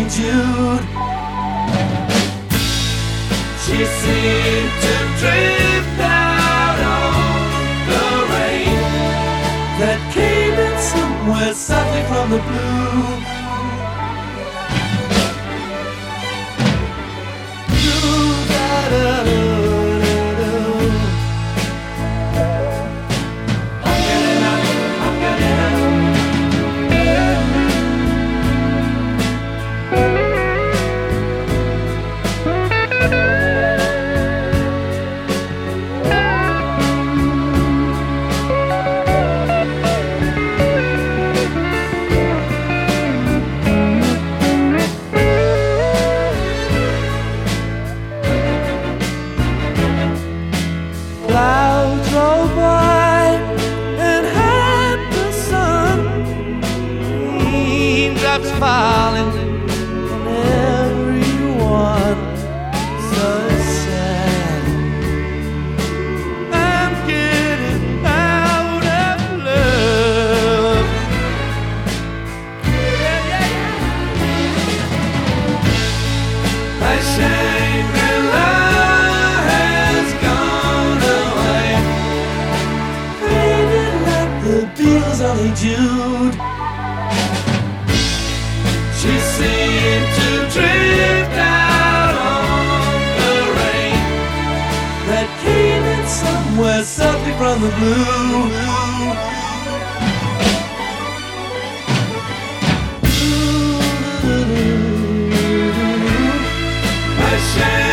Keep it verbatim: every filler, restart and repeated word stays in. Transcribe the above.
Jude. She seemed to drift out on the rain that came in somewhere softly from the blue. Clouds roll by and hide the sun, raindrops falling on everyone. So sad, I'm getting out of love. Yeah, yeah, yeah. I Shangri-La has gone away, faded like the Beatles' only Jude. She seemed to drift out on the rain that came in somewhere softly from the blue. I